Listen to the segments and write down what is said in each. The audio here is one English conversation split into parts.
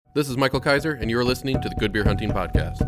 This is Michael Kaiser, and you're listening to the Good Beer Hunting Podcast.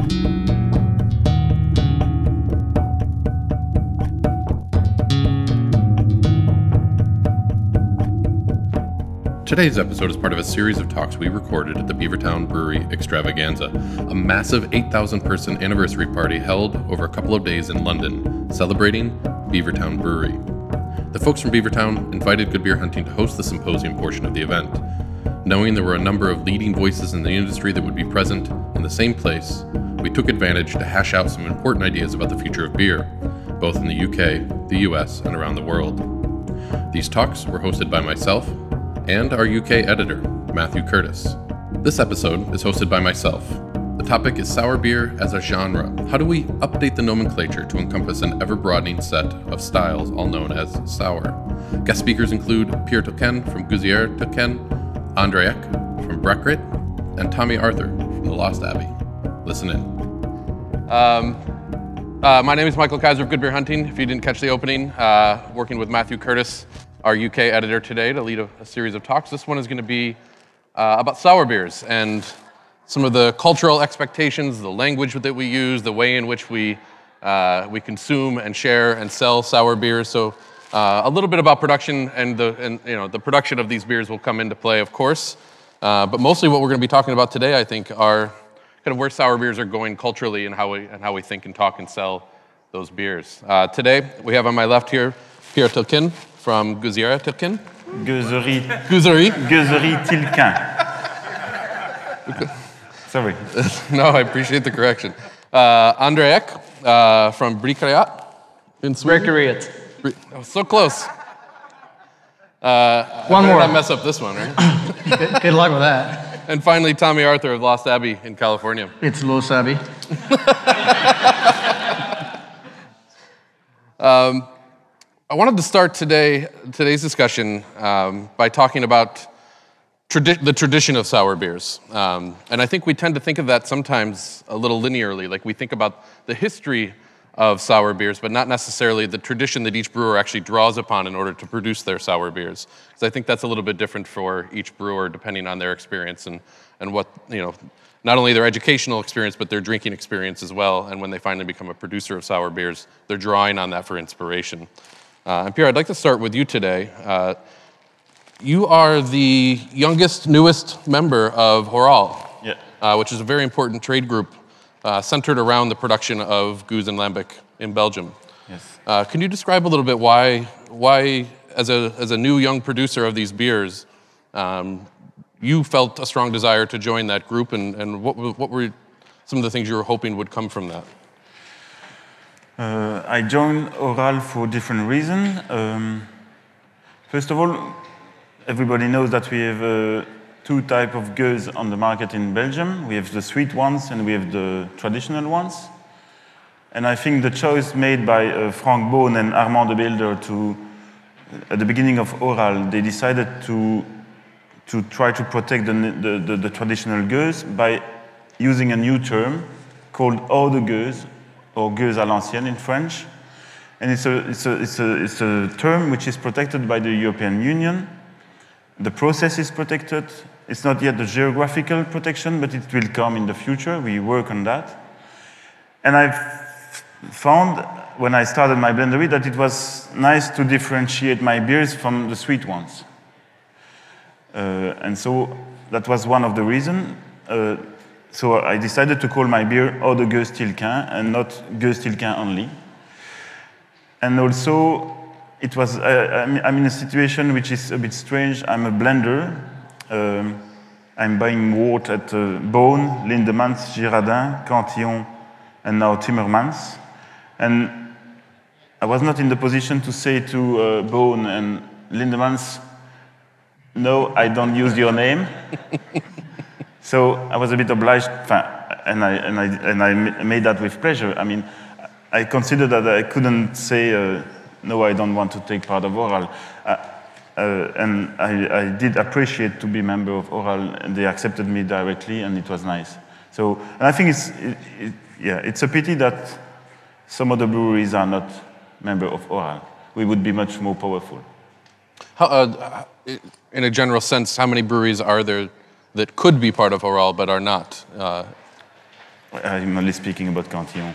Today's episode is part of a series of talks we recorded at the Beavertown Brewery Extravaganza, a massive 8,000-person anniversary party held over a couple of days in London, celebrating Beavertown Brewery. The folks from Beavertown invited Good Beer Hunting to host the symposium portion of the event. Knowing there were a number of leading voices in the industry that would be present in the same place, we took advantage to hash out some important ideas about the future of beer, both in the UK, the US, and around the world. These talks were hosted by myself and our UK editor, Matthew Curtis. This episode is hosted by myself. The topic is sour beer as a genre. How do we update the nomenclature to encompass an ever-broadening set of styles, all known as sour? Guest speakers include Pierre Tolkien from Guzier Tolkien, Andre Eck from Brecrit, and Tommy Arthur from The Lost Abbey. Listen in. My name is Michael Kaiser of Good Beer Hunting. If you didn't catch the opening, working with Matthew Curtis, our UK editor today, to lead a series of talks. This one is going to be about sour beers and some of the cultural expectations, the language that we use, the way in which we consume and share and sell sour beers. So a little bit about production and the production of these beers will come into play, of course. But mostly what we're going to be talking about today, I think, are kind of where sour beers are going culturally and how we think and talk and sell those beers. Today we have on my left here Pierre Tolkien from Guzier Tolkien. Guzerie Tilquin. Sorry. No, I appreciate the correction. Andre Eck from Brecrit in Sweden. Brecrit. Oh, so close. One more. Not mess up this one, right? Good luck with that. And finally, Tommy Arthur of Lost Abbey in California. It's Lost Abbey. I wanted to start today's discussion by talking about the tradition of sour beers. And I think we tend to think of that sometimes a little linearly, like we think about the history of sour beers, but not necessarily the tradition that each brewer actually draws upon in order to produce their sour beers. Because I think that's a little bit different for each brewer depending on their experience and what, not only their educational experience, but their drinking experience as well. And when they finally become a producer of sour beers, they're drawing on that for inspiration. And Pierre, I'd like to start with you today. You are the youngest, newest member of Horal, which is a very important trade group centered around the production of Gueuze and Lambic in Belgium. Yes. Can you describe a little bit why as a new young producer of these beers, you felt a strong desire to join that group, and what were some of the things you were hoping would come from that? I joined Horal for different reasons. First of all, everybody knows that we have two types of gueuze on the market in Belgium. We have the sweet ones and we have the traditional ones. And I think the choice made by Frank Boon and Armand de Beelder at the beginning of Horal, they decided to try to protect the traditional gueuze by using a new term called hors de gueuze, or gueuze à l'ancienne in French. And it's a term which is protected by the European Union. The process is protected. It's not yet the geographical protection, but it will come in the future. We work on that. And I found, when I started my blendery, that it was nice to differentiate my beers from the sweet ones. And so that was one of the reasons. So I decided to call my beer Eau de Gueuze Tilquin and not Gueuze Tilquin only. And also, it was, I'm in a situation which is a bit strange. I'm a blender. I'm buying wort at Beaune, Lindemans, Girardin, Cantillon, and now Timmermans. And I was not in the position to say to Beaune and Lindemans, no, I don't use your name. So I was a bit obliged, and I made that with pleasure. I mean, I considered that I couldn't say, no, I don't want to take part of Horal. And I did appreciate to be a member of Horal, and they accepted me directly, and it was nice. So, and I think it's a pity that some of the breweries are not members of Horal. We would be much more powerful. In a general sense, how many breweries are there that could be part of Oral but are not? I'm only speaking about Cantillon.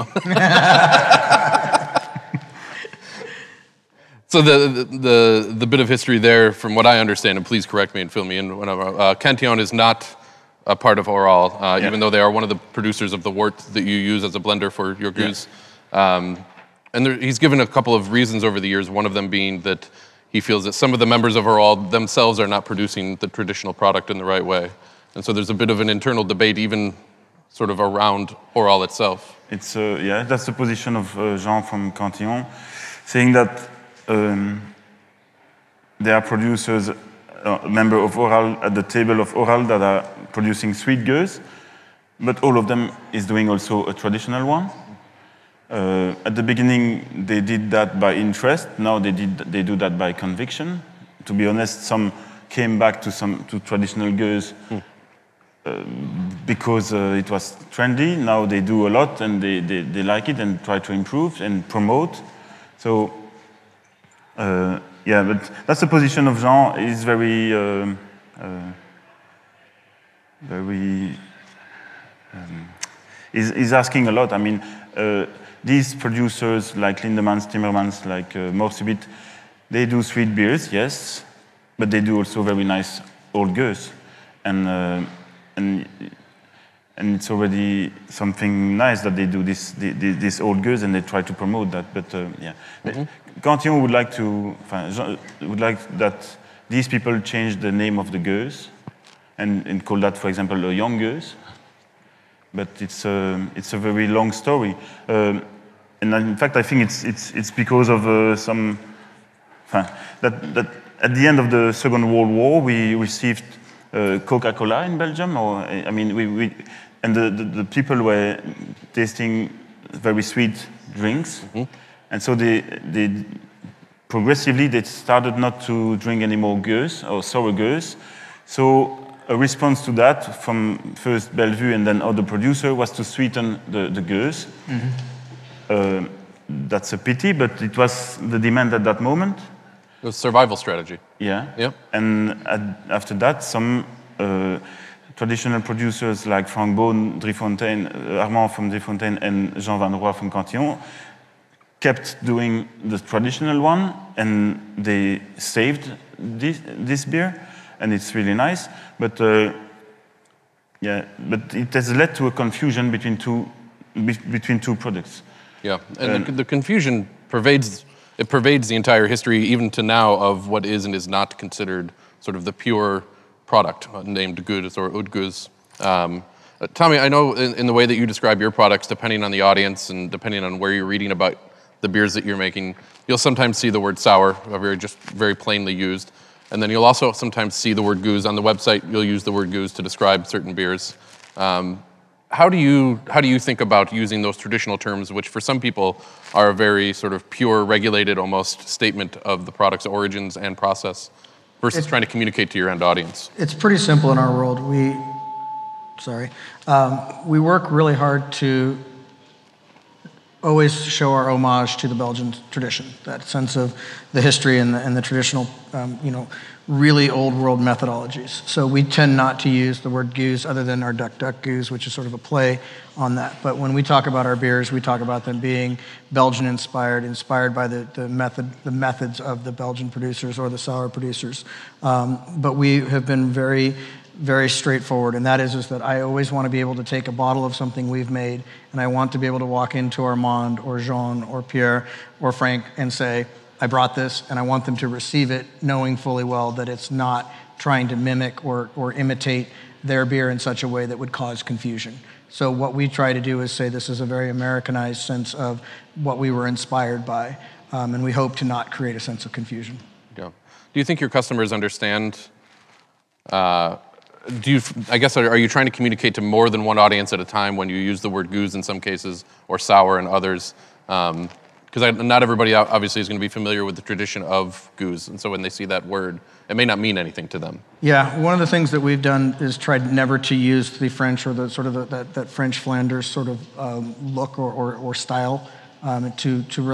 So the bit of history there, from what I understand, and please correct me and fill me in whenever, Cantillon is not a part of Oral, even though they are one of the producers of the wort that you use as a blender for your goose. Yeah. And he's given a couple of reasons over the years, one of them being that he feels that some of the members of Oral themselves are not producing the traditional product in the right way. And so there's a bit of an internal debate even sort of around Oral itself. It's that's the position of Jean from Cantillon, saying that there are producers, member of Oral at the table of Oral that are producing sweet gueuses, but all of them is doing also a traditional one. At the beginning, they did that by interest. Now they do that by conviction. To be honest, some came back to traditional gueuses because it was trendy. Now they do a lot and they like it and try to improve and promote. So but that's the position of Jean. He's he's asking a lot. I mean, these producers like Lindemans, Timmermans, like Morsubit, they do sweet beers, yes, but they do also very nice old gueuses, and it's already something nice that they do this old gueuses and they try to promote that. But Cantillon would like that these people change the name of the gueuse and call that, for example, a young gueuse. But it's a very long story, and in fact I think it's because of that at the end of the Second World War we received Coca-Cola in Belgium, and the people were tasting very sweet drinks, and so they progressively they started not to drink any more gueuse or sour gueuse. So a response to that from first Bellevue and then other producer was to sweeten the gueuse. That's a pity, but it was the demand at that moment. It was a survival strategy. Yeah. Yep. And after that, some traditional producers like Frank Beaune, Driefontein, Armand from Driefontein, and Jean Van Roy from Cantillon kept doing the traditional one, and they saved this beer. And it's really nice, but but it has led to a confusion between two products. Yeah, and the confusion pervades the entire history, even to now, of what is and is not considered sort of the pure product named Gueuze or Oud Gueuze. Tommy, I know in the way that you describe your products, depending on the audience and depending on where you're reading about the beers that you're making, you'll sometimes see the word sour, very plainly used. And then you'll also sometimes see the word gueuze. On the website, you'll use the word gueuze to describe certain beers. How do you think about using those traditional terms, which for some people are a very sort of pure, regulated almost statement of the product's origins and process, versus trying to communicate to your end audience? It's pretty simple in our world. We work really hard to always show our homage to the Belgian tradition, that sense of the history and the traditional, really old world methodologies. So we tend not to use the word gueuze other than our Duck Duck Goose, which is sort of a play on that. But when we talk about our beers, we talk about them being Belgian inspired by the methods of the Belgian producers or the sour producers. But we have been very, very straightforward, and that is that I always want to be able to take a bottle of something we've made, and I want to be able to walk into Armand or Jean or Pierre or Frank and say, I brought this, and I want them to receive it knowing fully well that it's not trying to mimic or imitate their beer in such a way that would cause confusion. So what we try to do is say this is a very Americanized sense of what we were inspired by, and we hope to not create a sense of confusion. Yeah. Do you think your customers understand? Are you trying to communicate to more than one audience at a time when you use the word gueuze in some cases or sour in others? Because not everybody obviously is going to be familiar with the tradition of gueuze, and so when they see that word, it may not mean anything to them. Yeah, one of the things that we've done is tried never to use the French or the sort of that French Flanders sort of look or style to really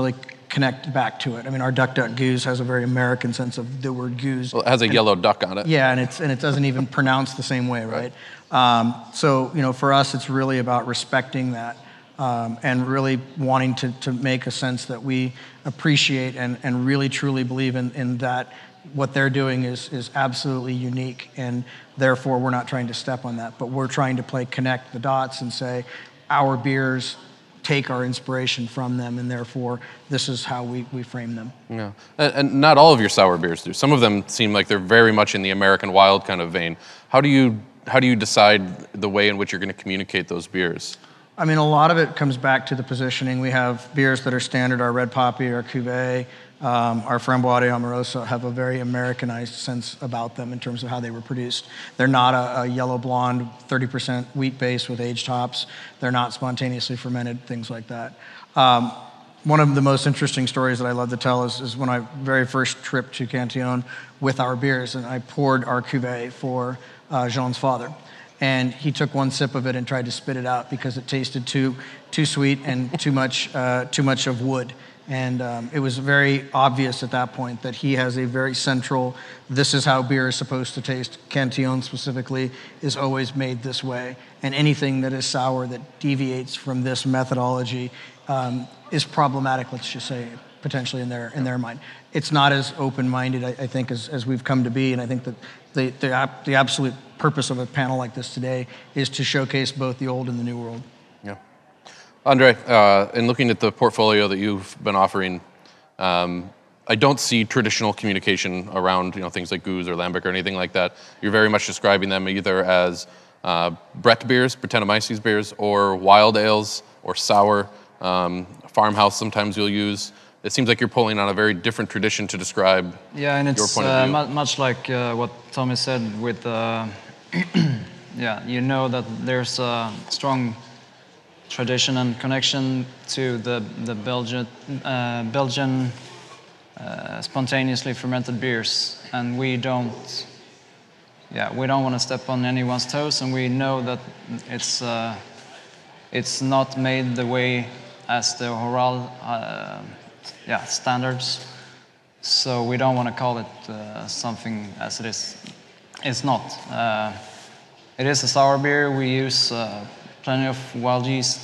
connect back to it. I mean, our Duck Duck Goose has a very American sense of the word goose. Well, it has a yellow duck on it. Yeah, and it doesn't even pronounce the same way, right? So, you know, for us, it's really about respecting that and really wanting to make a sense that we appreciate and really truly believe in that what they're doing is absolutely unique, and therefore we're not trying to step on that, but we're trying to connect the dots and say our beers take our inspiration from them, and therefore this is how we frame them. Yeah, and not all of your sour beers do. Some of them seem like they're very much in the American wild kind of vein. How do you decide the way in which you're going to communicate those beers? I mean, a lot of it comes back to the positioning. We have beers that are standard, our Red Poppy, our Cuvée, our Framboise de Amoroso have a very Americanized sense about them in terms of how they were produced. They're not a yellow blonde, 30% wheat base with aged hops. They're not spontaneously fermented, things like that. One of the most interesting stories that I love to tell is when I very first trip to Cantillon with our beers, and I poured our Cuvée for Jean's father. And he took one sip of it and tried to spit it out because it tasted too sweet and too much of wood. And it was very obvious at that point that he has a very central, this is how beer is supposed to taste. Cantillon specifically is always made this way. And anything that is sour that deviates from this methodology is problematic, let's just say, potentially in their mind. It's not as open-minded, I think, as we've come to be. And I think that the absolute purpose of a panel like this today is to showcase both the old and the new world. Yeah. Andre, in looking at the portfolio that you've been offering, I don't see traditional communication around things like Goose or Lambic or anything like that. You're very much describing them either as Brett beers, Brettanomyces beers, or wild ales, or sour. Farmhouse sometimes you'll use. It seems like you're pulling on a very different tradition to describe and your it's point of view. Much like what Tommy said with, you know that there's a strong tradition and connection to the Belgian spontaneously fermented beers, and we don't want to step on anyone's toes, and we know that it's not made the way as the Horal standards, so we don't want to call it something as it is. It's not. It is a sour beer. We use plenty of wild yeast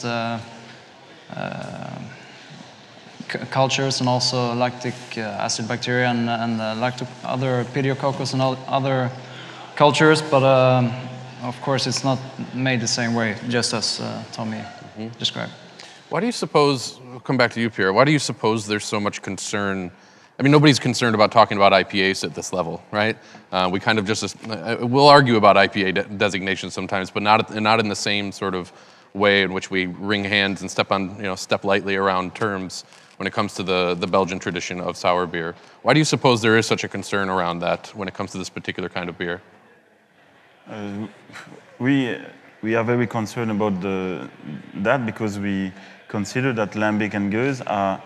cultures, and also lactic acid bacteria and other pediococcus and other cultures, but of course it's not made the same way, just as Tommy described. Why do you suppose, we'll come back to you, Pierre, why do you suppose there's so much concern? I mean, nobody's concerned about talking about IPAs at this level, right? We kind of just, we'll argue about IPA designations sometimes, but not in the same sort of way in which we wring hands and step lightly around terms when it comes to the Belgian tradition of sour beer. Why do you suppose there is such a concern around that when it comes to this particular kind of beer? We are very concerned about that because we consider that Lambic and Gueuze are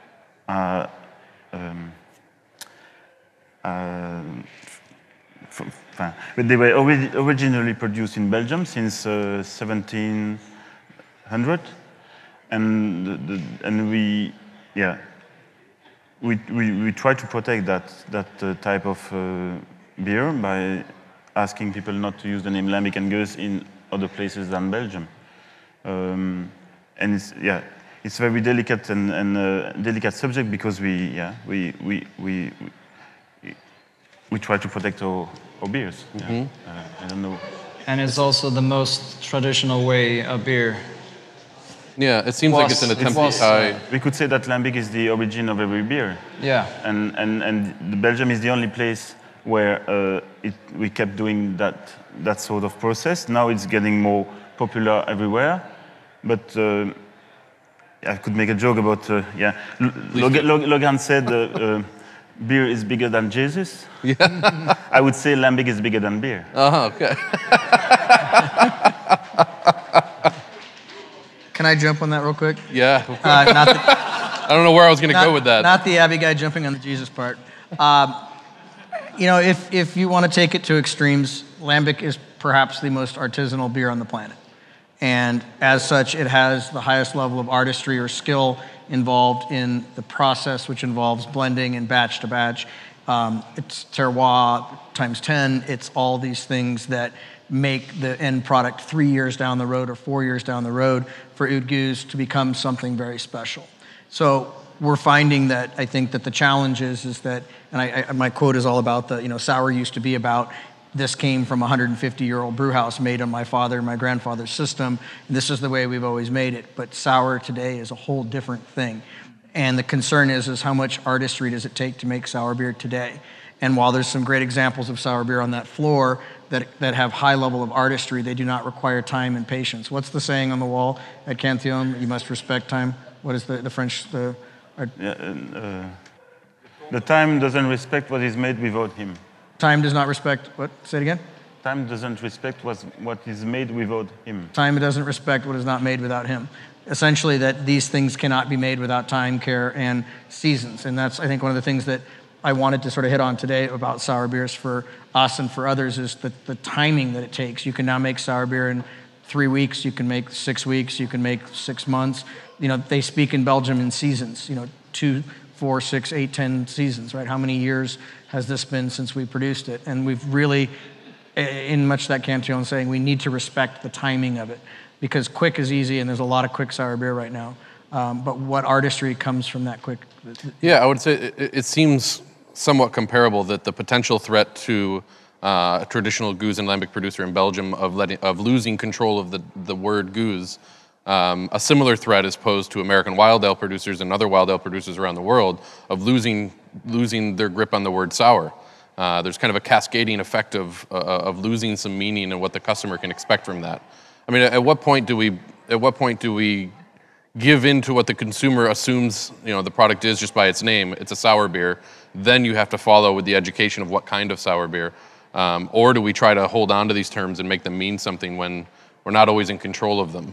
but they were originally produced in Belgium since 1700, and we try to protect that type of beer by asking people not to use the name Lambic and Gueuze in other places than Belgium. And it's very delicate and delicate subject because we try to protect our beers. I don't know. And it's also the most traditional way a beer. Yeah, it seems like it's an attempt to tie. We could say that Lambic is the origin of every beer. Yeah. And Belgium is the only place where we kept doing that sort of process. Now it's getting more popular everywhere, but I could make a joke about Logan said beer is bigger than Jesus. Yeah. I would say Lambic is bigger than beer. Okay. Can I jump on that real quick? Yeah. I don't know where I was going to go with that. Not the Abbey guy jumping on the Jesus part. If you want to take it to extremes, Lambic is perhaps the most artisanal beer on the planet. And as such, it has the highest level of artistry or skill involved in the process, which involves blending and batch to batch. It's terroir times 10. It's all these things that make the end product 3 years down the road or 4 years down the road for Oud Geuze to become something very special. So we're finding that I think that the challenge is that, and my quote is all about sour used to be about, this came from a 150-year-old brew house made on my father and my grandfather's system, and this is the way we've always made it. But sour today is a whole different thing. And the concern is how much artistry does it take to make sour beer today? And while there's some great examples of sour beer on that floor that have high level of artistry, they do not require time and patience. What's the saying on the wall at Cantillon? You must respect time. What is the French? The time doesn't respect what is made without him. Time does not respect, what? Say it again? Time doesn't respect what is made without him. Time doesn't respect what is not made without him. Essentially, that these things cannot be made without time, care, and seasons. And that's, I think, one of the things that I wanted to sort of hit on today about sour beers for us and for others is the timing that it takes. You can now make sour beer in 3 weeks, you can make 6 weeks, you can make 6 months. They speak in Belgium in seasons, 2, 4, 6, 8, 10 seasons, right? How many years has this been since we produced it? And we've really, in much that Cantillon saying, we need to respect the timing of it, because quick is easy, and there's a lot of quick sour beer right now. But what artistry comes from that quick? Yeah, I would say it seems somewhat comparable that the potential threat to a traditional Geuze and Lambic producer in Belgium of losing control of the word Geuze, a similar threat is posed to American wild ale producers and other wild ale producers around the world of losing their grip on the word sour. There's kind of a cascading effect of losing some meaning and what the customer can expect from that. I mean, at what point do we give in to what the consumer assumes the product is just by its name? It's a sour beer. Then you have to follow with the education of what kind of sour beer. Or do we try to hold on to these terms and make them mean something when we're not always in control of them?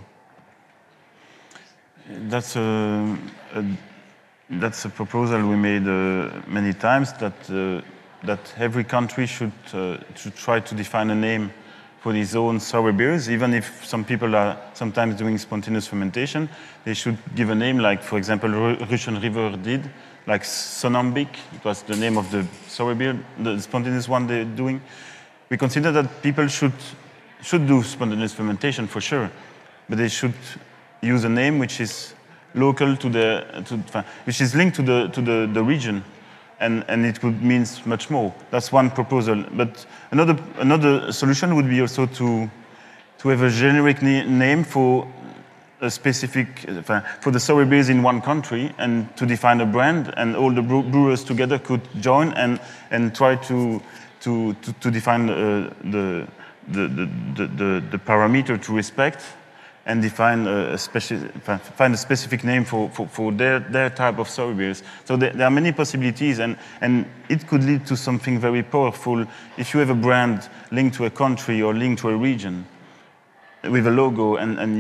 That's a proposal we made many times, that every country should try to define a name for his own sour beers. Even if some people are sometimes doing spontaneous fermentation, they should give a name, like, for example, Russian River did, like Sonambic. It was the name of the sour beer, the spontaneous one they're doing. We consider that people should do spontaneous fermentation for sure, but they should use a name which is local which is linked to the region, and it would mean much more. That's one proposal. But another solution would be also to have a generic name for a specific for the sour beers in one country, and to define a brand, and all the brewers together could join and try to define the parameter to respect, and define find a specific name for their type of sour beers. So there are many possibilities, and it could lead to something very powerful if you have a brand linked to a country or linked to a region with a logo, and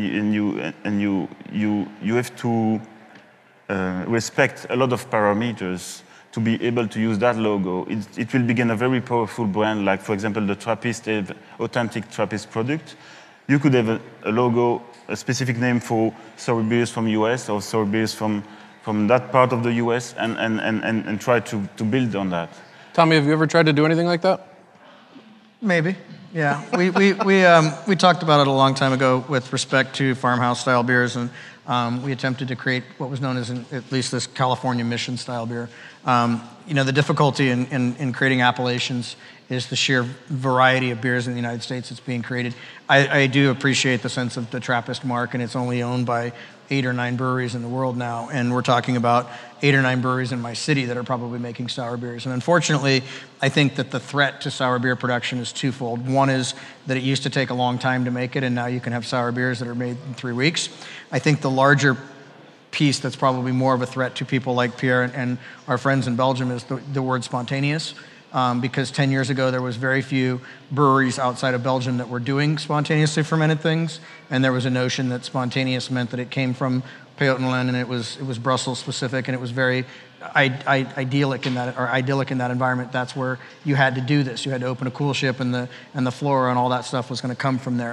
you have to respect a lot of parameters to be able to use that logo. It will begin a very powerful brand, like, for example, the Trappist, the authentic Trappist product. You could have a logo, a specific name for sour beers from US or sour beers from that part of the US, and try to build on that. Tommy, have you ever tried to do anything like that? Maybe, yeah. We talked about it a long time ago with respect to farmhouse style beers, and we attempted to create what was known as at least this California Mission style beer. The difficulty in creating appellations is the sheer variety of beers in the United States that's being created. I do appreciate the sense of the Trappist mark, and it's only owned by 8 or 9 breweries in the world now, and we're talking about 8 or 9 breweries in my city that are probably making sour beers. And unfortunately, I think that the threat to sour beer production is twofold. One is that it used to take a long time to make it, and now you can have sour beers that are made in 3 weeks. I think the larger piece that's probably more of a threat to people like Pierre and our friends in Belgium is the word spontaneous. Because 10 years ago, there was very few breweries outside of Belgium that were doing spontaneously fermented things, and there was a notion that spontaneous meant that it came from Pajottenland, and it was Brussels specific, and it was very idyllic in that environment. That's where you had to do this. You had to open a cool ship, and the flora and all that stuff was going to come from there.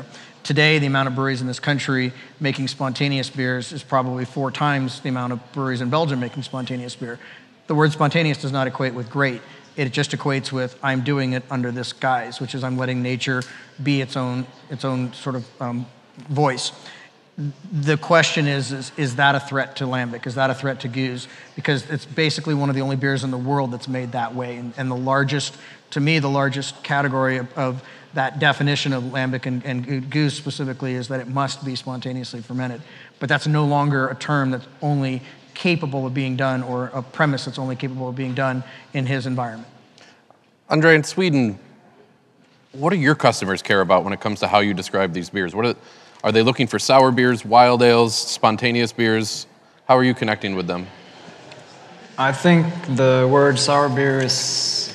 Today, the amount of breweries in this country making spontaneous beers is probably 4 times the amount of breweries in Belgium making spontaneous beer. The word spontaneous does not equate with great. It just equates with I'm doing it under this guise, which is I'm letting nature be its own sort of voice. The question is that a threat to Lambic? Is that a threat to Gueuze? Because it's basically one of the only beers in the world that's made that way. And the largest, to me, the largest category of that definition of Lambic and Gueuze specifically is that it must be spontaneously fermented. But that's no longer a term that's only capable of being done, or a premise that's only capable of being done in his environment. Andre, in Sweden, what do your customers care about when it comes to how you describe these beers? Are they looking for sour beers, wild ales, spontaneous beers? How are you connecting with them? I think the word sour beer is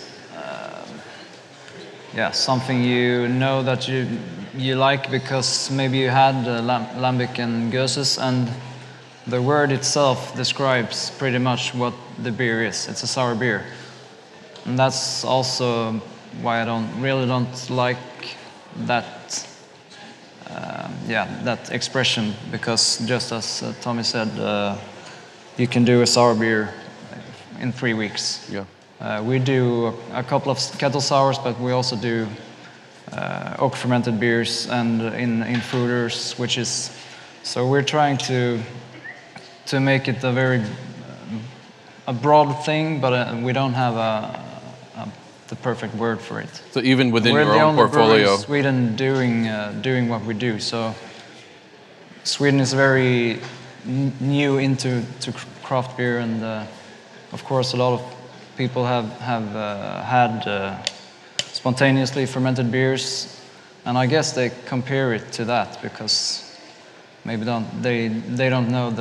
something you know that you like because maybe you had Lambic and Gueuze's, and the word itself describes pretty much what the beer is. It's a sour beer. And that's also why I don't like that that expression, because just as Tommy said, you can do a sour beer in 3 weeks. Yeah. We do a couple of kettle sours, but we also do oak fermented beers and in fruiters, so we're trying to make it a very a broad thing, but we don't have the perfect word for it. So even within We're your the own only portfolio, brewery in Sweden doing what we do. So Sweden is very new into craft beer, and of course a lot of people have had spontaneously fermented beers, and I guess they compare it to that because maybe they don't know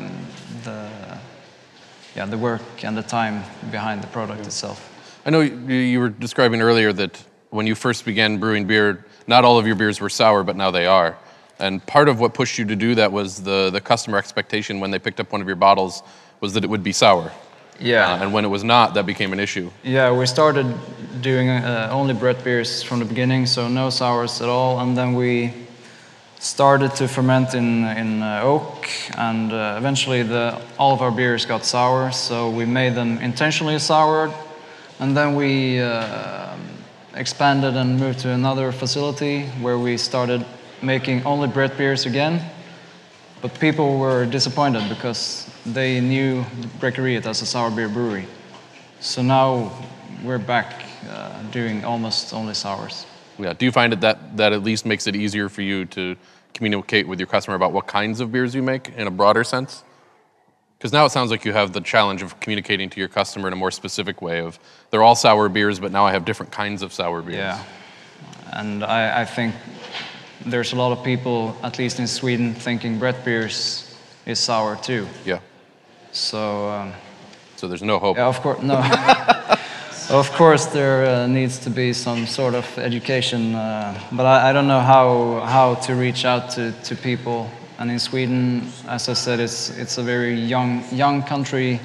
the work and the time behind the product itself. I know you were describing earlier that when you first began brewing beer, not all of your beers were sour, but now they are. And part of what pushed you to do that was the customer expectation when they picked up one of your bottles was that it would be sour. Yeah. And when it was not, that became an issue. Yeah, we started doing only Brett beers from the beginning, so no sours at all. And then we started to ferment in oak, and eventually all of our beers got sour, so we made them intentionally sour. And then we expanded and moved to another facility where we started making only Brett beers again. But people were disappointed because they knew Bräckeriet as a sour beer brewery. So now we're back doing almost only sours. Yeah. Do you find that at least makes it easier for you to communicate with your customer about what kinds of beers you make in a broader sense? Because now it sounds like you have the challenge of communicating to your customer in a more specific way of, they're all sour beers, but now I have different kinds of sour beers. Yeah, and I think there's a lot of people, at least in Sweden, thinking Brett beers is sour too. Yeah. So there's no hope. yeah, of course, no. Of course, there needs to be some sort of education, but I don't know how to reach out to people. And in Sweden, as I said, it's a very young country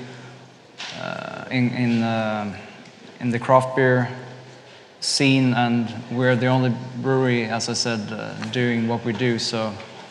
in the craft beer scene, and we're the only brewery, as I said, doing what we do. So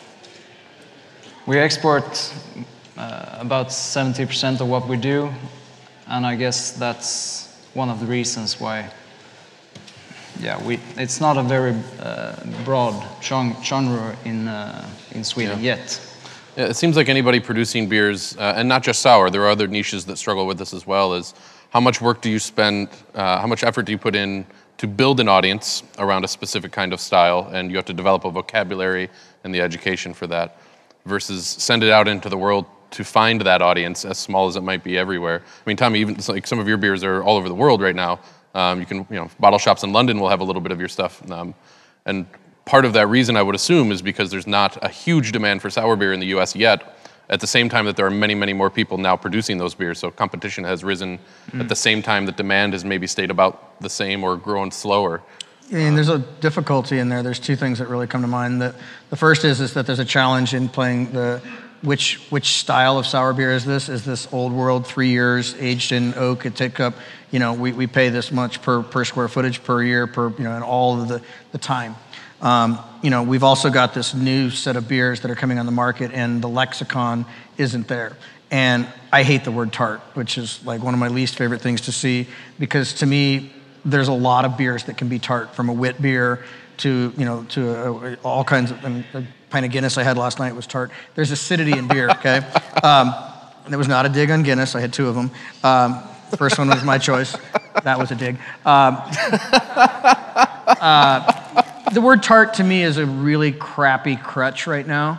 we export about 70% of what we do, and I guess that's one of the reasons why. Yeah, it's not a very broad genre in Sweden yet. Yeah, it seems like anybody producing beers, and not just sour, there are other niches that struggle with this as well, is how much work do you spend, how much effort do you put in to build an audience around a specific kind of style, and you have to develop a vocabulary and the education for that, versus send it out into the world to find that audience, as small as it might be everywhere. I mean, Tommy, even like some of your beers are all over the world right now. Bottle shops in London will have a little bit of your stuff. And part of that reason, I would assume, is because there's not a huge demand for sour beer in the US yet, at the same time that there are many, many more people now producing those beers. So competition has risen at the same time that demand has maybe stayed about the same or grown slower. And there's a difficulty in there. There's 2 things that really come to mind. The first is that there's a challenge in playing which style of sour beer is this? Is this old world, 3 years, aged in oak? It take up, we pay this much per square footage per year, and all of the time. we've also got this new set of beers that are coming on the market, and the lexicon isn't there. And I hate the word tart, which is like one of my least favorite things to see, because to me, there's a lot of beers that can be tart, from a wit beer to all kinds of. A pint of Guinness I had last night was tart. There's acidity in beer, okay? And it was not a dig on Guinness. I had 2 of them. First one was my choice. That was a dig. The word tart to me is a really crappy crutch right now.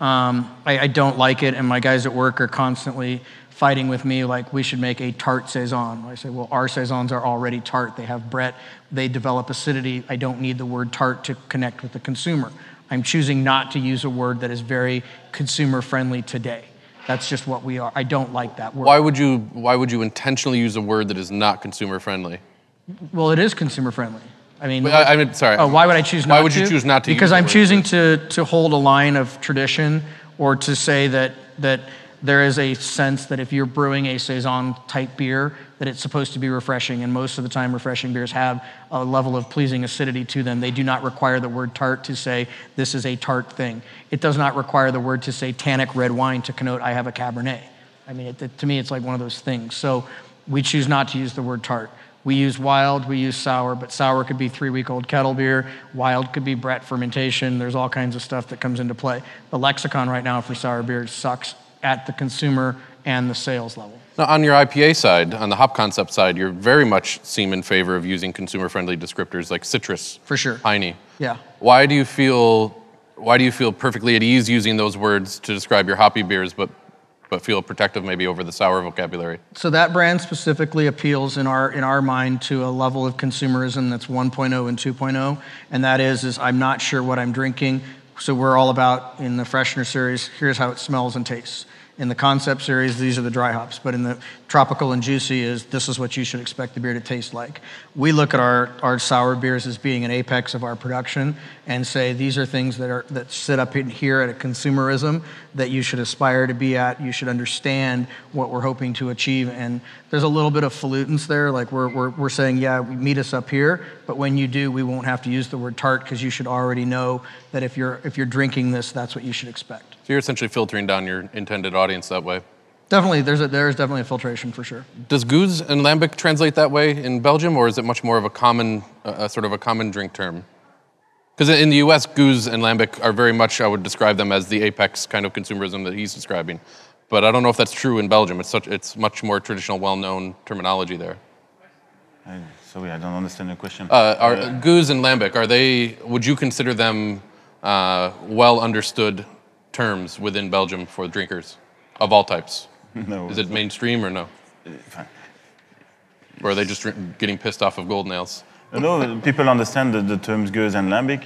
I don't like it, and my guys at work are constantly fighting with me like we should make a tart saison. I say, well, our saisons are already tart. They have Brett. They develop acidity. I don't need the word tart to connect with the consumer. I'm choosing not to use a word that is very consumer friendly today. That's just what we are. I don't like that word. Why would you intentionally use a word that is not consumer friendly? Well, it is consumer friendly. I mean, sorry. Oh, why would I choose not to? Why would you choose not to? Because use I'm choosing to hold a line of tradition, or to say that there is a sense that if you're brewing a saison type beer, that it's supposed to be refreshing. And most of the time, refreshing beers have a level of pleasing acidity to them. They do not require the word tart to say this is a tart thing. It does not require the word to say tannic red wine to connote I have a Cabernet. I mean, to me, it's like one of those things. So we choose not to use the word tart. We use wild, we use sour, but sour could be 3-week-old kettle beer. Wild could be Brett fermentation. There's all kinds of stuff that comes into play. The lexicon right now for sour beers sucks at the consumer and the sales level. Now, on your IPA side, on the hop concept side, you very much seem in favor of using consumer-friendly descriptors like citrus, For sure. piney. Yeah. Why do you feel perfectly at ease using those words to describe your hoppy beers, but feel protective maybe over the sour vocabulary? So that brand specifically appeals in our mind to a level of consumerism that's 1.0 and 2.0, and that is I'm not sure what I'm drinking. So we're all about, in the Freshener series, here's how it smells and tastes. In the Concept series, these are the dry hops. But in the Tropical and Juicy this is what you should expect the beer to taste like. We look at our sour beers as being an apex of our production and say these are things that sit up in here at a consumerism that you should aspire to be at. You should understand what we're hoping to achieve. And there's a little bit of falutence there. Like we're saying, yeah, meet us up here. But when you do, we won't have to use the word tart, because you should already know that if you're drinking this, that's what you should expect. So you're essentially filtering down your intended audience that way. Definitely, there is definitely a filtration for sure. Does Goose and Lambic translate that way in Belgium, or is it much more of a common drink term? Because in the U.S., Goose and Lambic are very much, I would describe them as the apex kind of consumerism that he's describing. But I don't know if that's true in Belgium. It's much more traditional, well-known terminology there. Sorry, I don't understand the question. Are Goose and Lambic, would you consider them well understood terms within Belgium for drinkers of all types? No. Is it mainstream or no? Or are they just getting pissed off of gold nails? No, people understand the terms Goose and Lambic.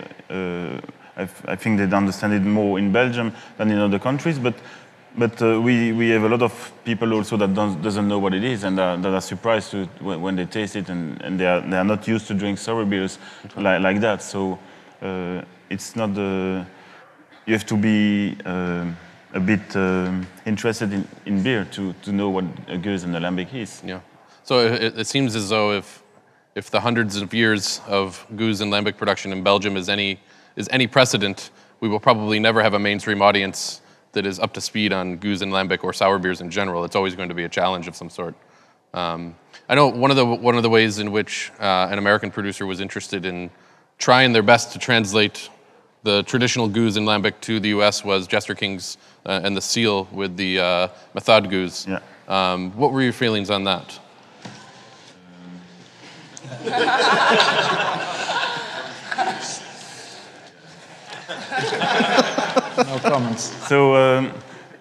I think they understand it more in Belgium than in other countries. But we have a lot of people also that doesn't know what it is, and that are surprised when they taste it, and they are not used to drink sour beers like that. So it's not you have to be a bit interested in beer to know what a Goose and a Lambic is. Yeah. So it seems as though if the hundreds of years of Goose and Lambic production in Belgium is any precedent, we will probably never have a mainstream audience that is up to speed on Goose and Lambic or sour beers in general. It's always going to be a challenge of some sort. I know one of the ways in which an American producer was interested in trying their best to translate the traditional Goose and Lambic to the U.S. was Jester King's and the Seal with the Method Goose. Yeah. What were your feelings on that? No comments. So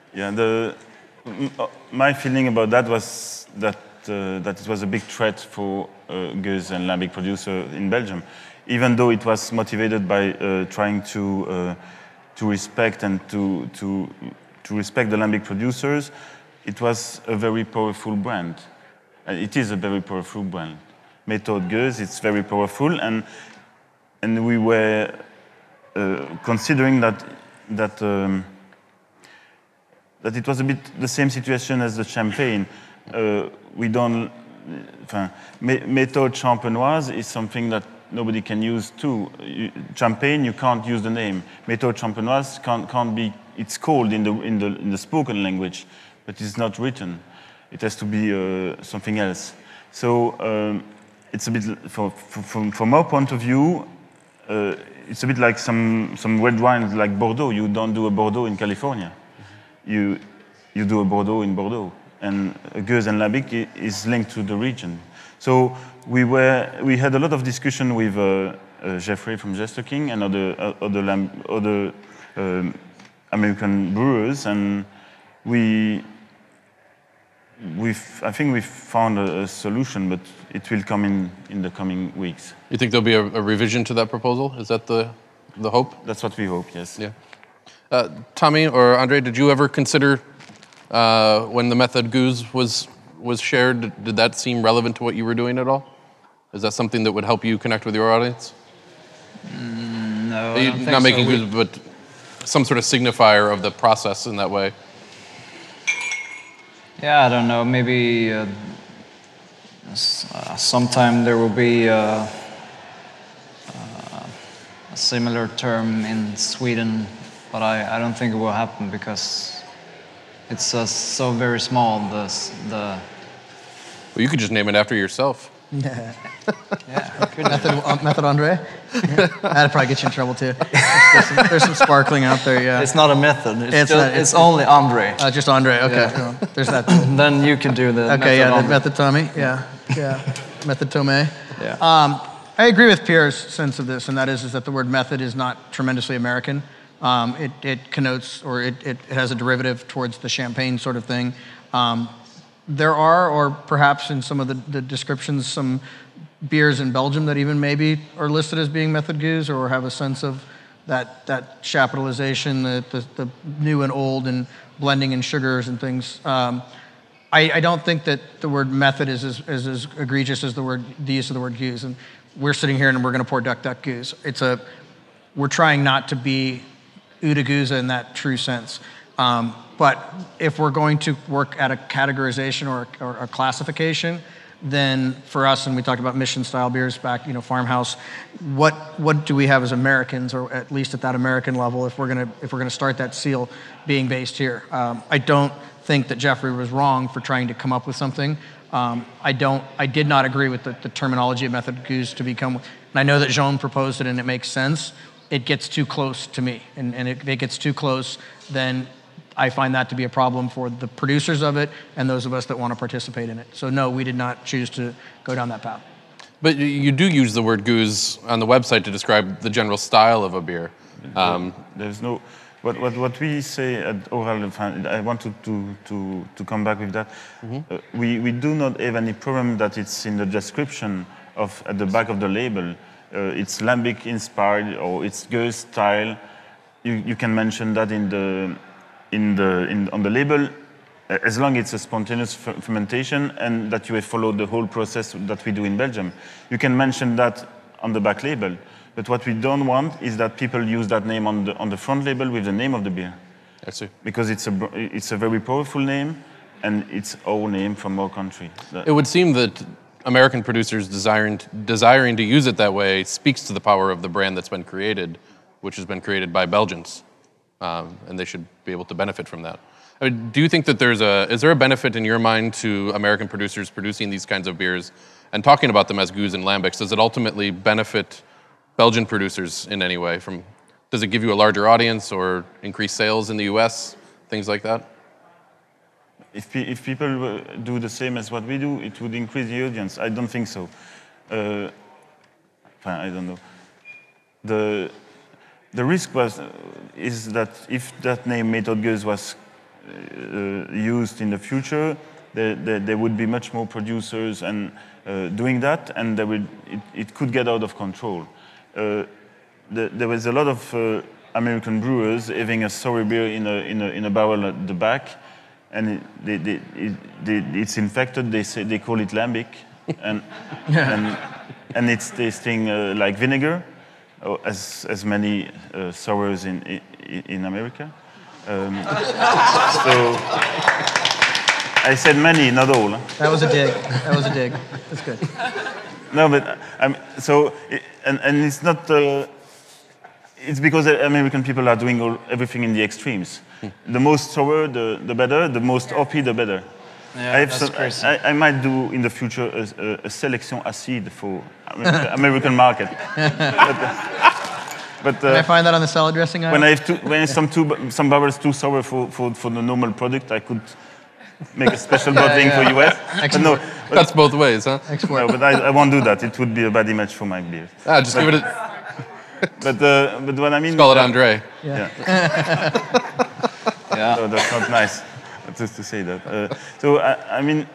my feeling about that was that it was a big threat for Goose and Lambic producer in Belgium, even though it was motivated by trying to respect and to respect the Lambic producers. It was a very powerful brand. It is a very powerful brand. Method Goose, it's very powerful, and we were considering that it was a bit the same situation as the champagne. Method Champenoise is something nobody can use too. Champagne, you can't use the name. Méthode champenoise can't be. It's called in the spoken language, but it's not written. It has to be something else. So it's a bit from our point of view. It's a bit like some red wines like Bordeaux. You don't do a Bordeaux in California. You do a Bordeaux in Bordeaux, and Gueuze and Lambic is linked to the region. So we had a lot of discussion with Jeffrey from Jester King and other American brewers, and I think we've found a solution, but it will come in the coming weeks. You think there'll be a revision to that proposal? Is that the hope? That's what we hope, yes. Yeah. Tommy or Andre, did you ever consider when the method Gueuze was shared, did that seem relevant to what you were doing at all? Is that something that would help you connect with your audience? No, I don't think not making so. Gueuze, but some sort of signifier of the process in that way. Yeah, I don't know. Maybe sometime there will be a similar term in Sweden, but I don't think it will happen because it's so very small. Well, you could just name it after yourself. Yeah. Yeah. Method Andre? Yeah. That'd probably get you in trouble too. There's some sparkling out there, yeah. It's not a method. It's only Andre. Just Andre, okay. Yeah. Well, there's that. Then you can do the Okay, method yeah, the Andre. Method Tommy, yeah. Method Tomei. Yeah. I agree with Pierre's sense of this, and that is that the word method is not tremendously American. It connotes, or it has a derivative towards the champagne sort of thing. There are, or perhaps in some of the descriptions, some beers in Belgium that even maybe are listed as being method Gueuze or have a sense of that chapitalization, the new and old and blending in sugars and things. I don't think that the word method is as egregious as the use of the word Gueuze. And we're sitting here and we're going to pour Duck Duck Gueuze. We're trying not to be Eau de Gueuze in that true sense. But if we're going to work at a categorization or a classification, then for us, and we talked about mission-style beers back, farmhouse, what do we have as Americans, or at least at that American level, if we're gonna start that seal being based here? I don't think that Jeffrey was wrong for trying to come up with something. I did not agree with the terminology of Method Gueuze to become, and I know that Jean proposed it and it makes sense. It gets too close to me, and if it gets too close, then I find that to be a problem for the producers of it and those of us that want to participate in it. So no, we did not choose to go down that path. But you do use the word Gueuze on the website to describe the general style of a beer. There's no. What we say at Oral, I want to come back with that. Mm-hmm. We do not have any problem that it's in the description at the back of the label. It's Lambic inspired or it's Gueuze style. You can mention that on the label, as long as it's a spontaneous fermentation and that you have followed the whole process that we do in Belgium. You can mention that on the back label. But what we don't want is that people use that name on the front label with the name of the beer. I see. Because it's a very powerful name, and it's our name from our country. It would seem that American producers desiring to use it that way speaks to the power of the brand that's been created, which has been created by Belgians. And they should be able to benefit from that. I mean, do you think that is there a benefit in your mind to American producers producing these kinds of beers and talking about them as Gueuze and Lambics? Does it ultimately benefit Belgian producers in any way? Does it give you a larger audience or increase sales in the US, things like that? If people do the same as what we do, it would increase the audience. I don't think so. I don't know. The risk is that if that name Méthode Gueuze was used in the future, there would be much more producers and doing that, and it could get out of control. There was a lot of American brewers having a sour beer in a barrel at the back, and it's infected. They call it Lambic, and it's tasting like vinegar. As many sours in America. So I said many, not all. That was a dig. That's good. No, but and it's not. It's because American people are doing everything in the extremes. The most sour, the better. The most hoppy, the better. Yeah, that's crazy. I might do in the future a selection acide for American market. But Can I find that on the salad dressing aisle? when some bubbles too sour for the normal product, I could make a special bottling for US. But no, That's both ways, huh? no, but I won't do that. It would be a bad image for my beer. Just give it a... But what I mean. Call it Andre. Yeah. Yeah. So that's not nice, just to say that. So I mean,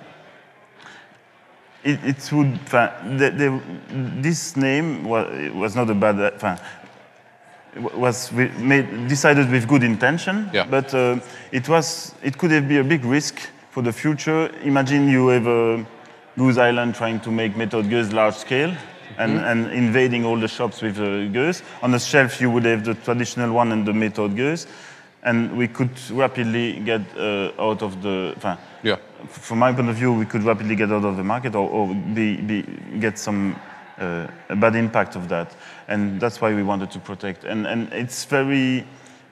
it would. This name was not a bad. Was decided with good intention, Yeah. but it could be a big risk for the future. Imagine you have a Goose Island trying to make Method Gueuze large scale. And invading all the shops with Gueuze. On the shelf, you would have the traditional one and the Method Gueuze, and we could rapidly get out of the. Yeah. From my point of view, we could rapidly get out of the market or get some a bad impact of that, and that's why we wanted to protect. And it's very.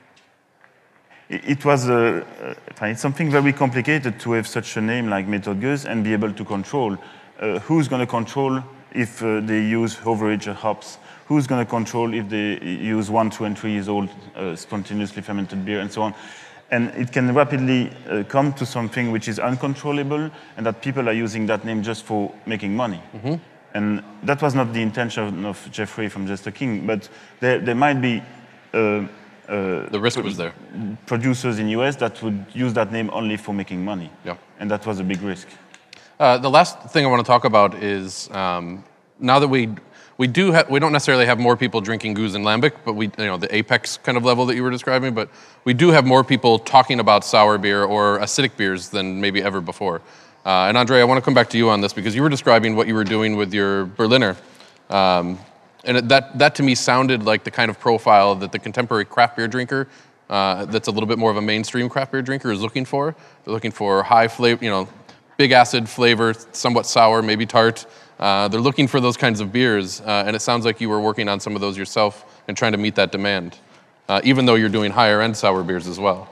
It was it's something very complicated to have such a name like Method Gueuze and be able to control. Who's going to control if they use overage hops? Who's going to control if they use 1, 2, and 3 years old spontaneously fermented beer and so on? And it can rapidly come to something which is uncontrollable and that people are using that name just for making money. Mm-hmm. And that was not the intention of Jeffrey from Jester King, but there might be The risk was there. producers in US that would use that name only for making money. Yeah. And that was a big risk. The last thing I want to talk about is now that we don't necessarily have more people drinking Goose and Lambic, but the apex kind of level that you were describing, but we do have more people talking about sour beer or acidic beers than maybe ever before. And Andre, I want to come back to you on this because you were describing what you were doing with your Berliner. And that to me sounded like the kind of profile that the contemporary craft beer drinker that's a little bit more of a mainstream craft beer drinker is looking for. They're looking for high flavor, big acid flavor, somewhat sour, maybe tart. They're looking for those kinds of beers, and it sounds like you were working on some of those yourself and trying to meet that demand, even though you're doing higher-end sour beers as well.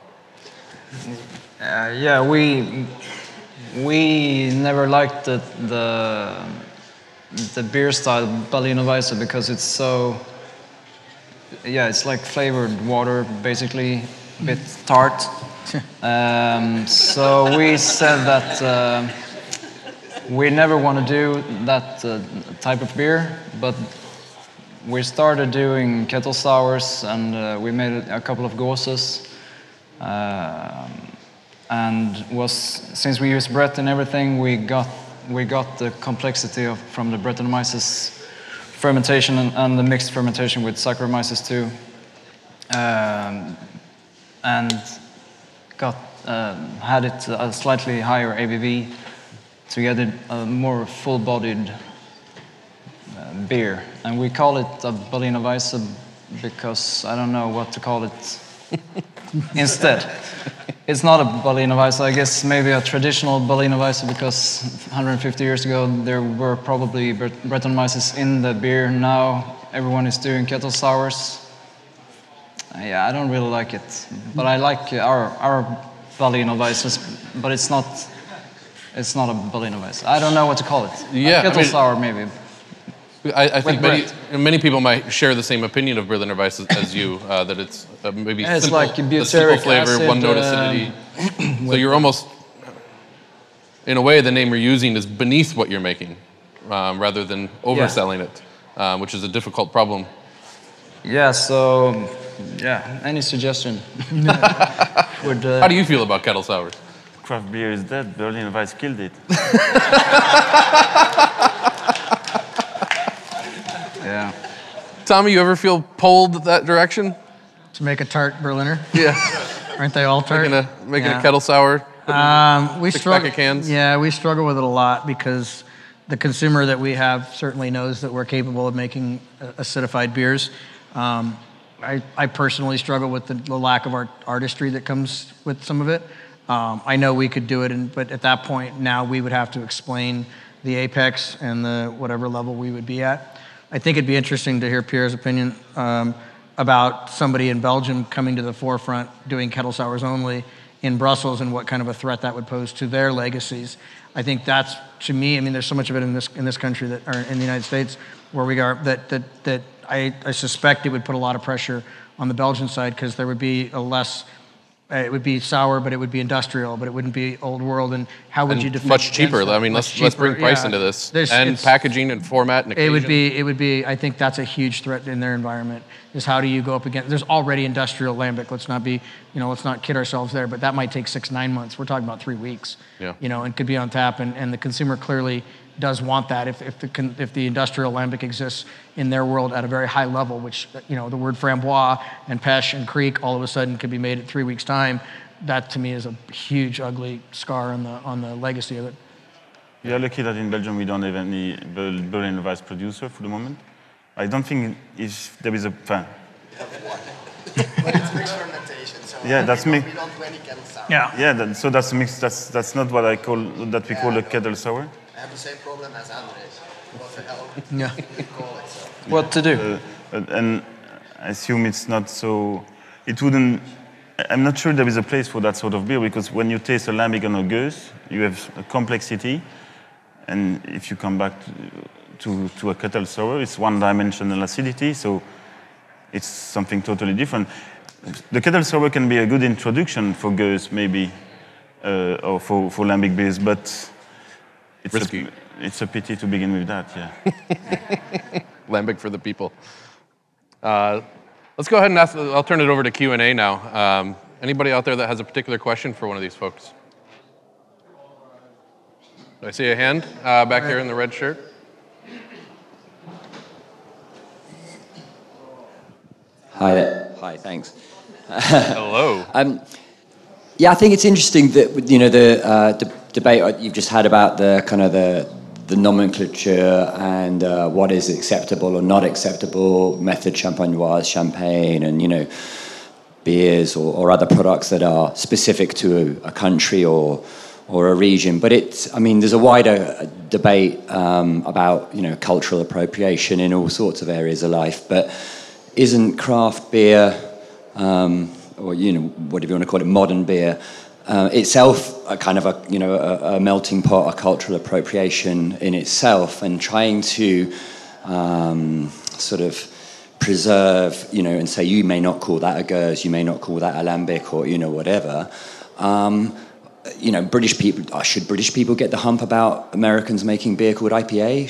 Yeah, we never liked the beer style Berliner Weisse because it's so, it's like flavored water, basically, a bit tart. So we said that we never want to do that type of beer, but we started doing kettle sours and we made a couple of Goses. And since we use Brett and everything, we got the complexity from the Brettanomyces fermentation and the mixed fermentation with Saccharomyces too, and had it a slightly higher ABV to get it a more full-bodied beer. And we call it a Berliner Weisse because I don't know what to call it instead. It's not a Berliner Weisse, I guess maybe a traditional Berliner Weisse because 150 years ago there were probably Brettanomyces in the beer. Now everyone is doing kettle sours. I don't really like it, but I like our Berliner Weisses, but it's not a Berliner Weisse. I don't know what to call it. Yeah, kettle sour maybe. I think many people might share the same opinion of Berliner Weisse as you, that it's maybe it's simple, like a simple flavor, acid, one note acidity. So you're almost, in a way, the name you're using is beneath what you're making, rather than overselling it, which is a difficult problem. Yeah, so, any suggestion? How do you feel about kettle sours? Craft beer is dead. Berliner Weisse killed it. Yeah. Tommy, you ever feel pulled that direction? To make a tart Berliner? Yeah. Aren't they all tart? Making a kettle sour? We struggle. Pack of cans? Yeah, we struggle with it a lot because the consumer that we have certainly knows that we're capable of making acidified beers. I personally struggle with the lack of artistry that comes with some of it. I know we could do it, but at that point now we would have to explain the apex and the whatever level we would be at. I think it'd be interesting to hear Pierre's opinion about somebody in Belgium coming to the forefront doing kettle sours only in Brussels and what kind of a threat that would pose to their legacies. I think that's, to me, I mean, there's so much of it in this country that, or in the United States where we are, that I suspect it would put a lot of pressure on the Belgian side because there would be a less, it would be sour, but it would be industrial, but it wouldn't be old world. And how would you defend much cheaper? that? I mean, let's bring price into this, and packaging and format and occasion. It would be. I think that's a huge threat in their environment. Is how do you go up against? There's already industrial lambic. Let's not kid ourselves there. But that might take 6-9 months. We're talking about 3 weeks. Yeah. And could be on tap, and the consumer clearly does want that. If the industrial lambic exists in their world at a very high level, which the word framboise and pêche and kriek all of a sudden could be made at 3 weeks' time, that to me is a huge, ugly scar on the legacy of it. We are lucky that in Belgium we don't have any Berliner Weiss producer for the moment. I don't think if there is a fan. But it's mixed fermentation, so yeah, that's me. We don't do any kettle sour. Yeah. So that's mixed. That's not what we call a kettle sour. I have the same problem as Andres. What the hell? Yeah. We call it so. What to do? And I assume it's not so. It wouldn't. I'm not sure there is a place for that sort of beer because when you taste a lambic and a gueuze, you have a complexity, and if you come back to a kettle sour, it's one-dimensional acidity, so it's something totally different. The kettle sour can be a good introduction for gueuze, maybe, or for lambic beers, but it's a pity to begin with that, yeah. Lambic for the people. Let's go ahead and I'll turn it over to Q&A now. Anybody out there that has a particular question for one of these folks? Do I see a hand back here in the red shirt? Hi there. Hi, thanks. Hello. Yeah, I think it's interesting that the debate you've just had about the kind of the nomenclature and what is acceptable or not acceptable, method champagnoise, champagne, and beers or other products that are specific to a country or a region. But there's a wider debate about cultural appropriation in all sorts of areas of life. But isn't craft beer, or whatever you want to call it, modern beer, itself a kind of a melting pot, a cultural appropriation in itself, and trying to sort of preserve, and say you may not call that a gueuze, you may not call that a lambic, or whatever. British people, should British people get the hump about Americans making beer called IPA?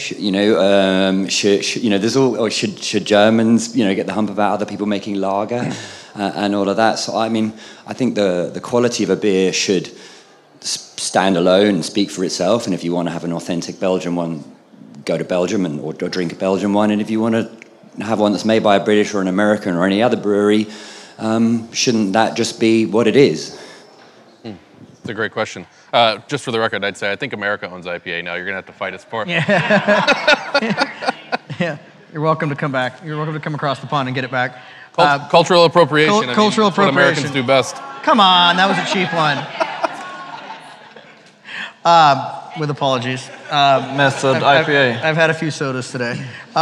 Should Germans, get the hump about other people making lager and all of that? So I think the quality of a beer should stand alone and speak for itself. And if you want to have an authentic Belgian one, go to Belgium or drink a Belgian one. And if you want to have one that's made by a British or an American or any other brewery, shouldn't that just be what it is? It's a great question. Just for the record, I'd say I think America owns IPA now. You're going to have to fight us for it. Yeah. You're welcome to come back. You're welcome to come across the pond and get it back. Cultural appropriation. Cultural appropriation. What Americans do best. Come on, that was a cheap one. With apologies. Method IPA. I've had a few sodas today.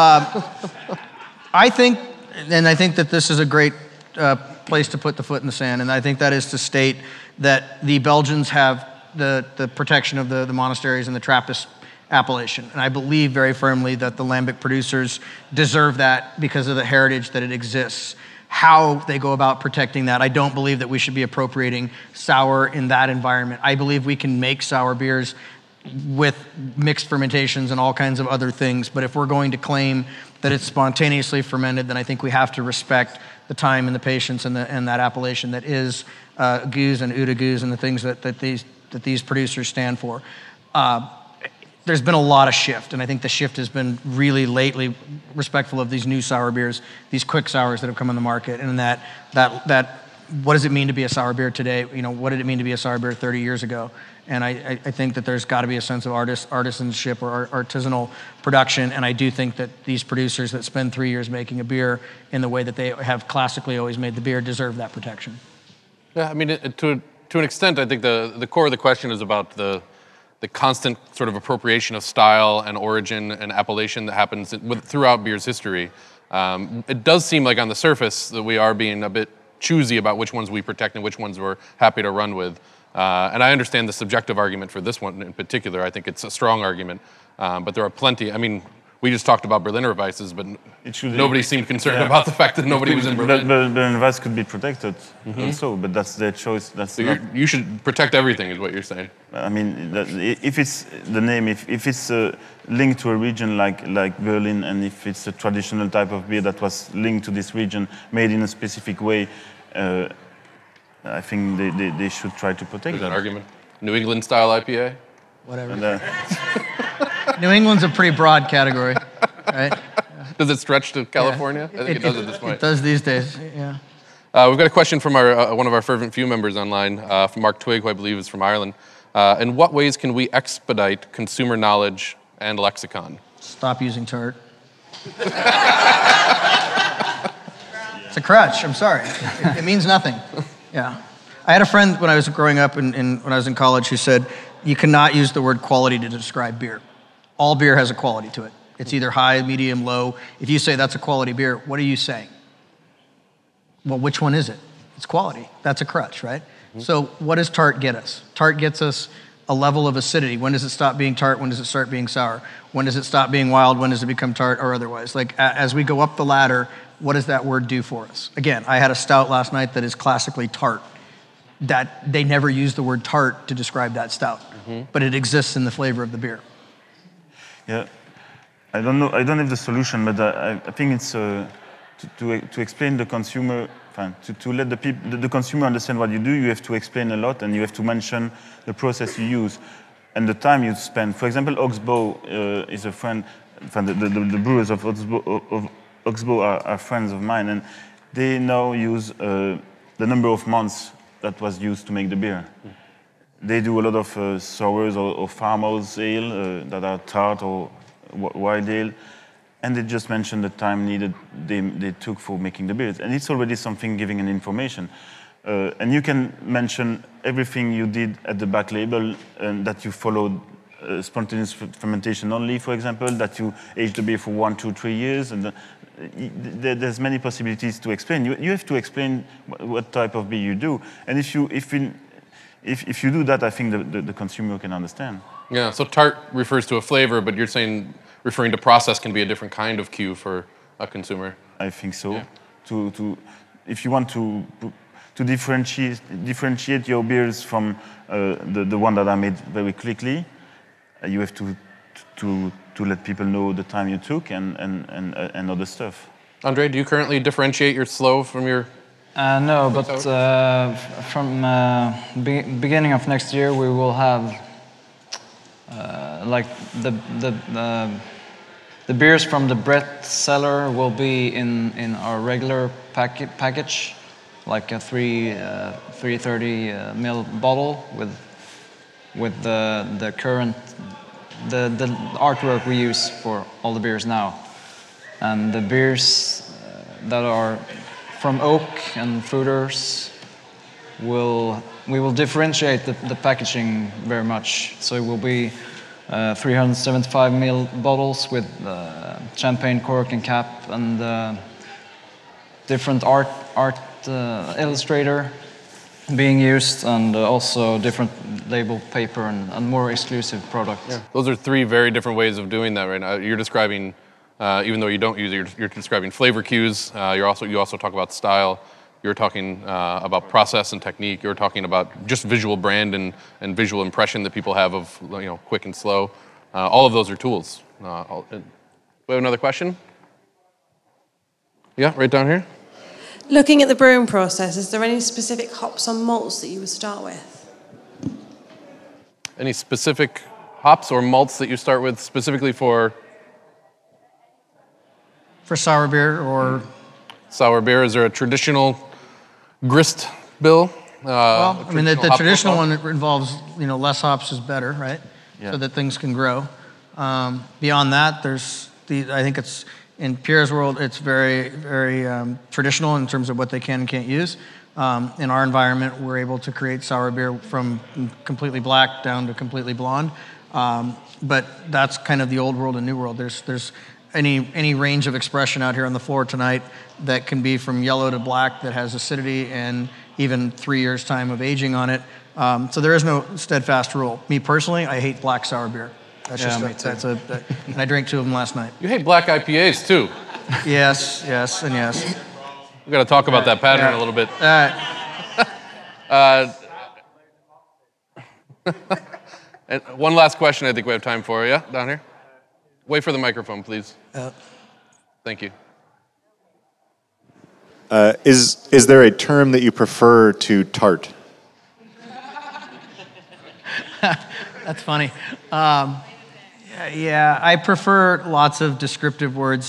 I think that this is a great place to put the foot in the sand, and I think that is to state that the Belgians have the protection of the monasteries and the Trappist appellation. And I believe very firmly that the lambic producers deserve that because of the heritage that it exists. How they go about protecting that, I don't believe that we should be appropriating sour in that environment. I believe we can make sour beers with mixed fermentations and all kinds of other things, but if we're going to claim that it's spontaneously fermented, then I think we have to respect the time and the patience and that appellation that is gueuze and Oude Gueuze and the things that these producers stand for. There's been a lot of shift, and I think the shift has been really lately respectful of these new sour beers, these quick sours that have come on the market, and that what does it mean to be a sour beer today? What did it mean to be a sour beer 30 years ago? And I think that there's got to be a sense of artisanship or artisanal production, and I do think that these producers that spend 3 years making a beer in the way that they have classically always made the beer deserve that protection. Yeah, to an extent, I think the core of the question is about the the constant sort of appropriation of style and origin and appellation that happens throughout beer's history. It does seem like on the surface that we are being a bit choosy about which ones we protect and which ones we're happy to run with. And I understand the subjective argument for this one in particular. I think it's a strong argument, but there are plenty. I mean, we just talked about Berliner Weisses, but nobody seemed concerned about the fact that nobody was in Berlin. Berliner Weiss could be protected also, but that's their choice. That's So not, you should protect everything, is what you're saying. I mean, if it's the name, if it's linked to a region like Berlin, and if it's a traditional type of beer that was linked to this region, made in a specific way, I think they should try to protect There's that that. argument. New England style IPA. Whatever. And, New England's a pretty broad category, right? Does it stretch to California? I think it does at this point. It does these days, yeah. We've got a question from one of our fervent few members online, from Mark Twigg, who I believe is from Ireland. In what ways can we expedite consumer knowledge and lexicon? Stop using tart. It's a crutch, I'm sorry. It means nothing. Yeah. I had a friend when I was growing up and when I was in college who said, you cannot use the word quality to describe beer. All beer has a quality to it. It's either high, medium, low. If you say that's a quality beer, what are you saying? Well, which one is it? It's quality. That's a crutch, right? So what does tart get us? Tart gets us a level of acidity. When does it stop being tart? When does it start being sour? When does it stop being wild? When does it become tart or otherwise? Like as we go up the ladder, what does that word do for us? Again, I had a stout last night that is classically tart. That they never use the word tart to describe that stout, but it exists in the flavor of the beer. yeah, I don't know. I don't have the solution, but I think it's to explain the consumer, to let the consumer understand what you do. You have to explain a lot, and you have to mention the process you use and the time you spend. For example, Oxbow is a friend. The brewers of Oxbow are friends of mine, and they now use the number of months that was used to make the beer. They do a lot of sours or farmhouse ale that are tart or wild ale, and they just mentioned the time needed they took for making the beers, and it's already something giving an information. And you can mention everything you did at the back label, and that you followed spontaneous fermentation only, for example, that you aged the beer for 1, 2, 3 years, and there's many possibilities to explain. You have to explain what type of beer you do, and if you do that, I think the consumer can understand. Yeah, so tart refers to a flavor, but you're saying referring to process can be a different kind of cue for a consumer. I think so. Yeah. If you want to differentiate your beers from the one that are made very quickly, you have to let people know the time you took and other stuff. Andre, do you currently differentiate your slow from your... No, but from beginning of next year, we will have like the beers from the Brett cellar will be in our regular package, like a 330 ml bottle with the current the artwork we use for all the beers now, and the beers that are from oak and fruiters we will differentiate the packaging very much. So it will be 375 ml bottles with champagne cork and cap, and different art illustrator being used, and also different label paper and more exclusive products. Yeah. Those are three very different ways of doing that right now. You're describing, even though you don't use it, you're describing flavor cues. You also talk about style. You're talking about process and technique. You're talking about just visual brand and visual impression that people have of quick and slow. All of those are tools. We have another question? Yeah, right down here. Looking at the brewing process, is there any specific hops or malts that you would start with? Any specific hops or malts that you start with specifically for? For sour beer or? Sour beer, is there a traditional grist bill? Well, I mean, the hop traditional profile? one involves, less hops is better, right? Yeah. So that things can grow. Beyond that, I think it's, in Pierre's world, it's very, very traditional in terms of what they can and can't use. In our environment, we're able to create sour beer from completely black down to completely blonde. But that's kind of the old world and new world. There's any range of expression out here on the floor tonight that can be from yellow to black that has acidity and even 3 years time of aging on it. So there is no steadfast rule. Me personally, I hate black sour beer. That's and I drank 2 of them last night. You hate black IPAs too. Yes, and yes. We've got to talk about that pattern a little bit. And one last question I think we have time for. Yeah, down here. Wait for the microphone, please. Thank you. Is there a term that you prefer to tart? That's funny. Yeah, I prefer lots of descriptive words.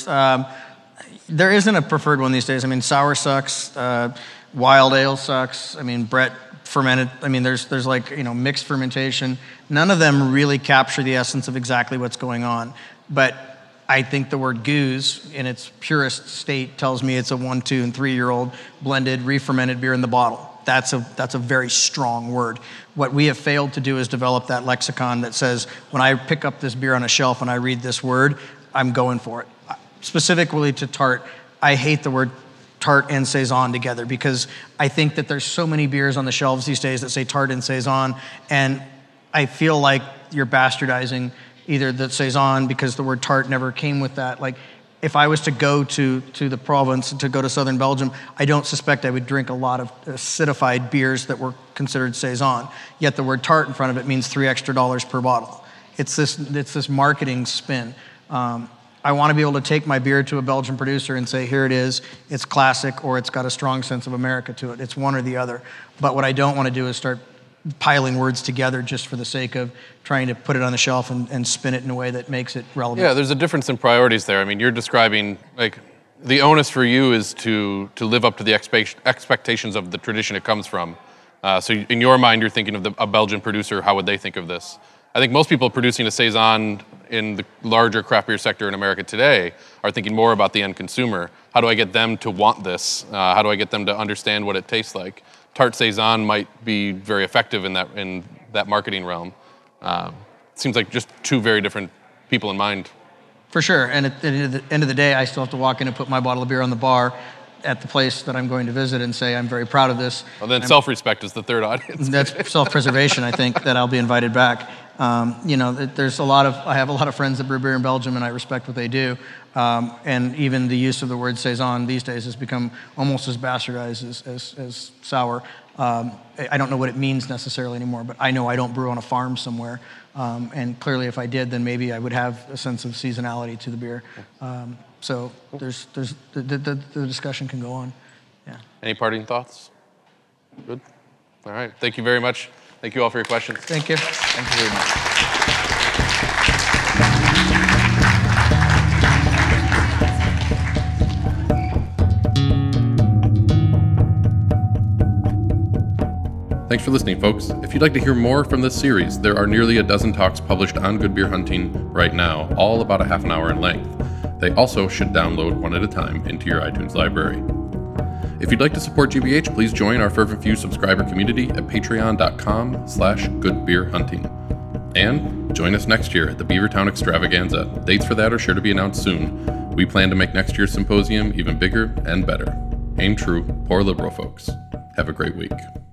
There isn't a preferred one these days. I mean, sour sucks. Wild ale sucks. I mean, Brett fermented. I mean, there's like, mixed fermentation. None of them really capture the essence of exactly what's going on. But I think the word goose in its purest state tells me it's a 1, 2, and 3-year-old blended, re-fermented beer in the bottle. That's a very strong word. What we have failed to do is develop that lexicon that says, when I pick up this beer on a shelf and I read this word, I'm going for it. Specifically to tart, I hate the word tart and saison together because I think that there's so many beers on the shelves these days that say tart and saison, and I feel like you're bastardizing either the saison because the word tart never came with that. Like, if I was to go to the province, to go to southern Belgium, I don't suspect I would drink a lot of acidified beers that were considered saison. Yet the word tart in front of it means $3 extra per bottle. It's this marketing spin. I want to be able to take my beer to a Belgian producer and say, here it is, it's classic, or it's got a strong sense of America to it. It's one or the other. But what I don't want to do is start piling words together just for the sake of trying to put it on the shelf and spin it in a way that makes it relevant. Yeah, there's a difference in priorities there. I mean, you're describing, like, the onus for you is to live up to the expectations of the tradition it comes from. So in your mind, you're thinking of a Belgian producer, how would they think of this? I think most people producing a saison in the larger craft beer sector in America today are thinking more about the end consumer. How do I get them to want this? How do I get them to understand what it tastes like? Tart saison might be very effective in that marketing realm. Seems like just 2 very different people in mind. For sure, and at the end of the day, I still have to walk in and put my bottle of beer on the bar at the place that I'm going to visit and say, I'm very proud of this. Well, then self-respect is the third audience. That's self-preservation, I think, that I'll be invited back. There's I have a lot of friends that brew beer in Belgium, and I respect what they do. And even the use of the word saison these days has become almost as bastardized as sour. I don't know what it means necessarily anymore, but I know I don't brew on a farm somewhere. And clearly, if I did, then maybe I would have a sense of seasonality to the beer. So the discussion can go on. Yeah. Any parting thoughts? Good. All right. Thank you very much. Thank you all for your questions. Thank you. Thank you very much. Thanks for listening, folks. If you'd like to hear more from this series, there are nearly a dozen talks published on Good Beer Hunting right now, all about a half an hour in length. They also should download one at a time into your iTunes library. If you'd like to support GBH, please join our Fervent Few subscriber community at patreon.com/goodbeerhunting. And join us next year at the Beavertown Extravaganza. Dates for that are sure to be announced soon. We plan to make next year's symposium even bigger and better. Aim true, pour liberal, folks. Have a great week.